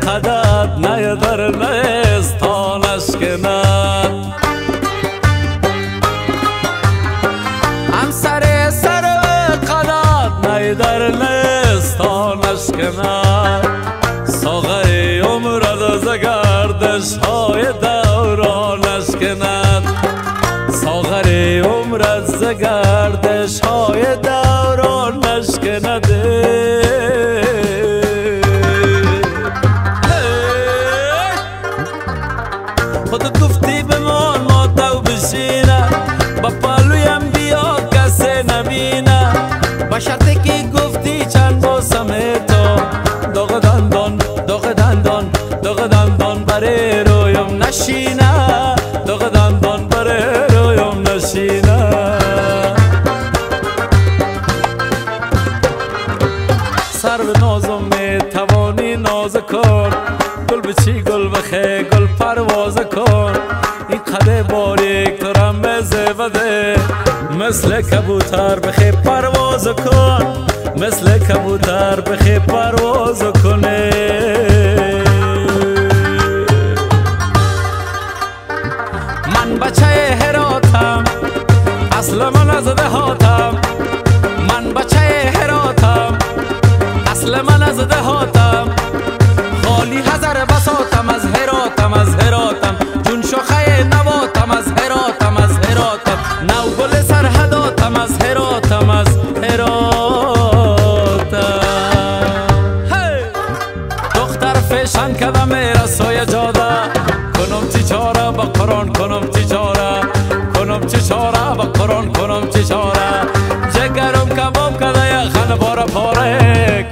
قدت نه در نیستان اشکند همسر سر قدت نه در نیستان اشکند ساقه عمرت از گردش های دوران اشکند ساغر عمرت ز گردش های دوران اشکند خودت گفتی بمان ما تو بشینه با پالویم بیا کسی نمینه با شرطی که گفتی چند باسم تو داغ دندان داغ دندان داغ دندان برای رویم نشینه داغ دندان برای رویم نشینه سر به نازم می توانی ناز کن گل بچی گل بخی گل پرواز کن این قده باریک تو رم بده مثل کبوتر بخی پرواز کن مثل کبوتر بخی پرواز کنه من بچه هراتم اصل من از دهاتم من بچه هراتم اصل من از دهاتم خالی هزار بساتم از هراتم از هراتم جون شخه نباتم از هراتم از هراتم نو گل سرحداتم از هراتم از هراتم دختر فشن کدم رسای جاده کنم چی چاره با قرآن کنم چی چاره کنم چی چاره با قرآن کنم چی چاره جگرم کباب کده یا خن باره پاره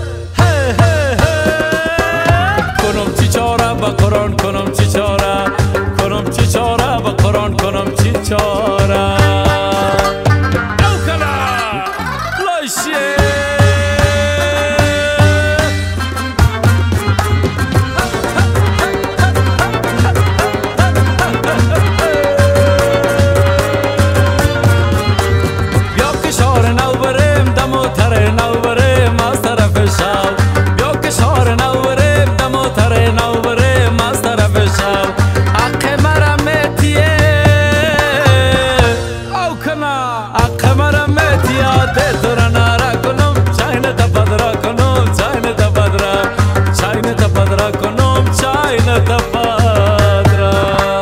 کنم چی چاره با قرآن کنم چی چاره کنم چی چاره با قرآن کنم چی چاره او کلا لایشه بیا کشار نو بریم دمو تر نو بریم از طرف شو بیا کشار نو بریم دمو تر نو بریم از طرف شو حق مرمتیه او کنا حق مرمتیه ده تو را نارا کنم چاین تا بدرا کنم چاین تا بدرا چاین تا بدرا کنم چاین تا بدرا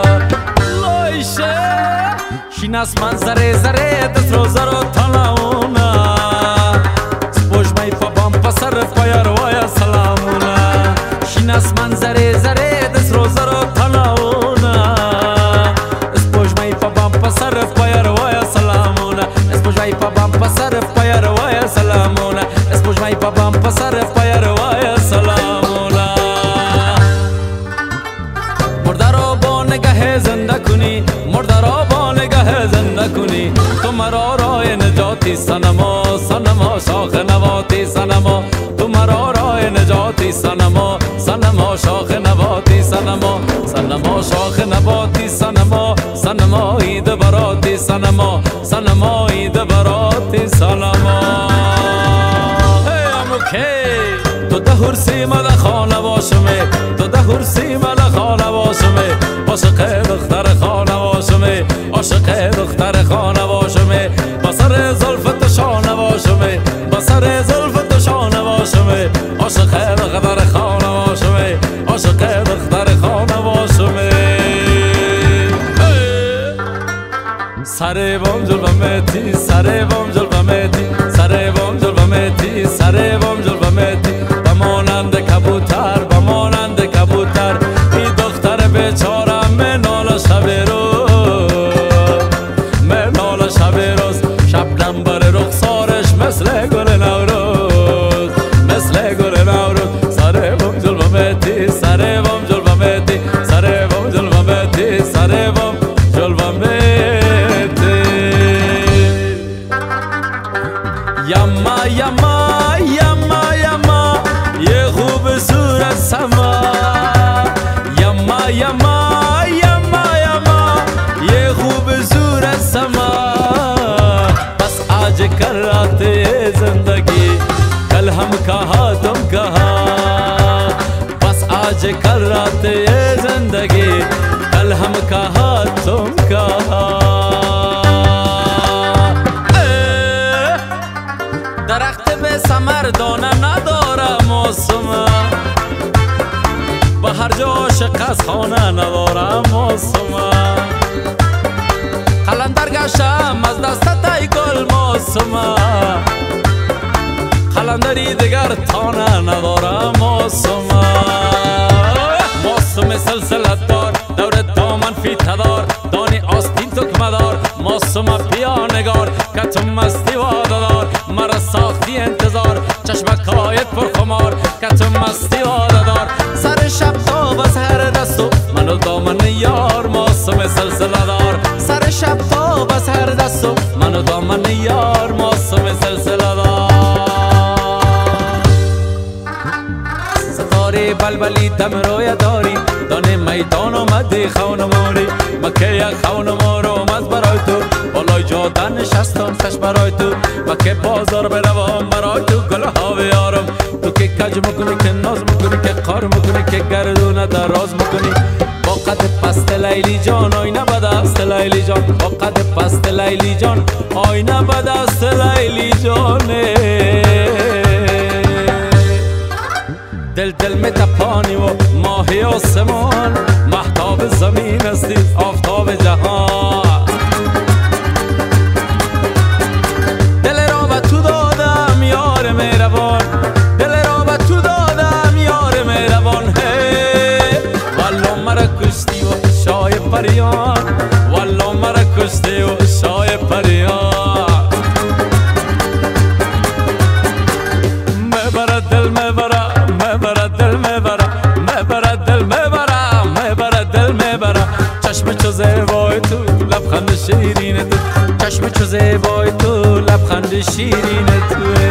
لایشه شیناس من زره زره دست رو زرو تلاونا سپوش مای پابام پسر پایر وایا سلامونا شیناس من زره زره دست رو زرو تلاونا سپوش مای پابام پسر پایر وایا سلامونا سپوش مای پابام پسر پایر وایا سلامونا سپوش مای پابام پسر پایر وایا سلامونا مرده رو با نگه زنده کنی مرده رو با نگه زنده کنی تو مرا رای نجاتی سنما سنما شاخ نواتی سنما تو مرا رای نجاتی سنما سنما شاخ نواتی سنما سنما شاخ نواتی سنما سنما عید براتی سنما سنما عید براتی سنما تو ده هرسی مده خانه باشمه تو ده هرسی مده خانه باشمه عاشق دختر خانه باشمه عاشق دختر خانه باشمه بسر زلف تو شانه باشمه بسر زلف تو شانه باشمه عاشق دختر خانه باشمه عاشق دختر خانه باشمه سر بام جلومتی سر بام جلومتی سر بام جلومتی سر بام جلومتی بمانند کبوتر بمانند کبوتر این دختر بیچاره منال شب روز منال شب روز شبنم بر رخسارش مثل گل نوروز مثل گل نوروز سر بام جلومتی سر بام جلومتی سر بام جلومتی سر بام جلومتی یما یما یما یما یه خوب صورت سما یما یما یما یما یه خوب صورت سما بس آج کراتے زندگی کل ہم کہا تم کہا بس आज कल रात ये जिंदगी कल हम कहा तुम कहा درخت به ثمر دانه نداره موسم به هر جا عاشق از خانه نداره موسم قلندر گشتم از دست ای گل موسم قلندری دیگر تانه نداره موسم موسم سلسلت دار دور دامن فیته دار دانی آستین تکمه دار موسم پیانگار که تو مستی واده دار مرا ساختی انتظار چشمکایت پر خمار که تو مستی واده دار سر شب تا بس هر دستو منو دامن یار موسم سلسله دار سر شب تا بس هر دستو منو دامن یار موسم سلسله دار ستاره بلبلی دم روی داری دانه میدان آمدی خون ماری مکه یک خون مارو از برای تو بالای جاده نشستم تش برای تو مکه بازار بروم برای تو گل ها بیارم تو که کج میکنی که ناز میکنی که قار میکنی که گردونه دراز میکنی با قد پست لیلی جان آینه به دست لیلی جان با قد پست لیلی جان آینه به دست لیلی جانه دل دل می تپانی و ماهی آسمان مهتاب زمین هستی آفتاب جهان دل را به تو دادم یار مهربان دل را به تو دادم یار مهربان والله مرا کشتی و شای پریان والله مرا کشتی و شای پریان مبرد دل مبرد چشم چو زیبای تو لبخند شیرین تو چشم چو زیبای تو لبخند شیرین تو